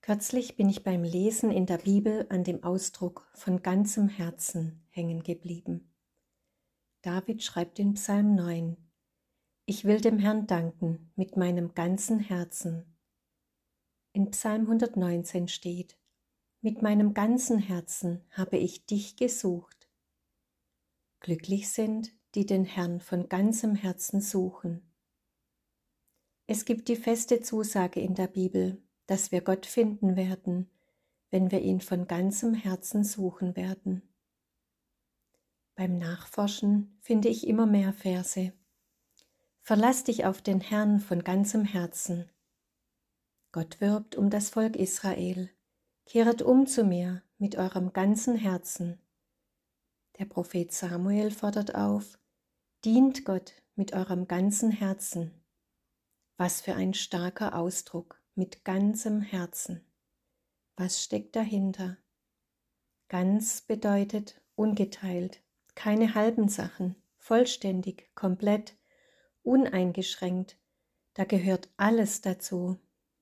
Kürzlich bin ich beim Lesen in der Bibel an dem Ausdruck von ganzem Herzen hängen geblieben. David schreibt in Psalm 9: Ich will dem Herrn danken mit meinem ganzen Herzen. In Psalm 119 steht: Mit meinem ganzen Herzen habe ich dich gesucht. Glücklich sind, die den Herrn von ganzem Herzen suchen. Es gibt die feste Zusage in der Bibel, dass wir Gott finden werden, wenn wir ihn von ganzem Herzen suchen werden. Beim Nachforschen finde ich immer mehr Verse. Verlass dich auf den Herrn von ganzem Herzen. Gott wirbt um das Volk Israel. Kehret um zu mir mit eurem ganzen Herzen. Der Prophet Samuel fordert auf: Dient Gott mit eurem ganzen Herzen. Was für ein starker Ausdruck, mit ganzem Herzen. Was steckt dahinter? Ganz bedeutet ungeteilt, keine halben Sachen, vollständig, komplett, uneingeschränkt, da gehört alles dazu.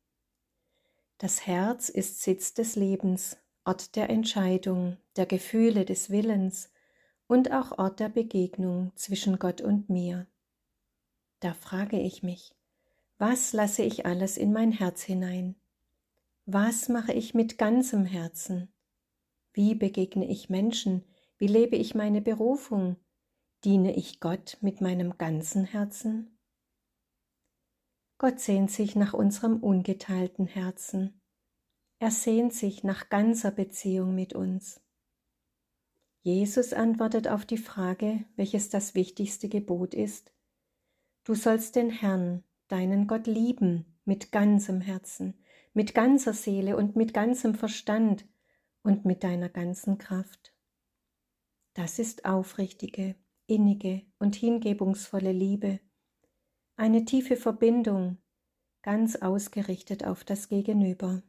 Das Herz ist Sitz des Lebens, Ort der Entscheidung, der Gefühle, des Willens und auch Ort der Begegnung zwischen Gott und mir. Da frage ich mich: Was lasse ich alles in mein Herz hinein? Was mache ich mit ganzem Herzen? Wie begegne ich Menschen? Wie lebe ich meine Berufung? Diene ich Gott mit meinem ganzen Herzen? Gott sehnt sich nach unserem ungeteilten Herzen. Er sehnt sich nach ganzer Beziehung mit uns. Jesus antwortet auf die Frage, welches das wichtigste Gebot ist: Du sollst den Herrn, deinen Gott, lieben mit ganzem Herzen, mit ganzer Seele und mit ganzem Verstand und mit deiner ganzen Kraft. Das ist aufrichtige, innige und hingebungsvolle Liebe, eine tiefe Verbindung, ganz ausgerichtet auf das Gegenüber.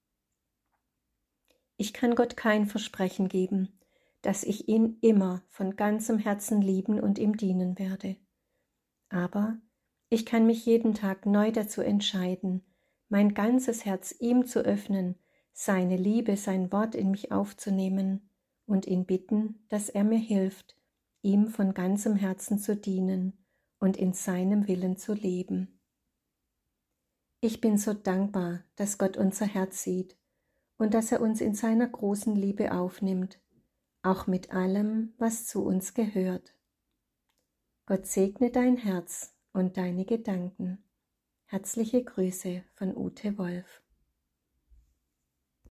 Ich kann Gott kein Versprechen geben, dass ich ihn immer von ganzem Herzen lieben und ihm dienen werde. Aber ich kann mich jeden Tag neu dazu entscheiden, mein ganzes Herz ihm zu öffnen, seine Liebe, sein Wort in mich aufzunehmen und ihn bitten, dass er mir hilft, ihm von ganzem Herzen zu dienen und in seinem Willen zu leben. Ich bin so dankbar, dass Gott unser Herz sieht und dass er uns in seiner großen Liebe aufnimmt, auch mit allem, was zu uns gehört. Gott segne dein Herz und deine Gedanken. Herzliche Grüße von Ute Wolf.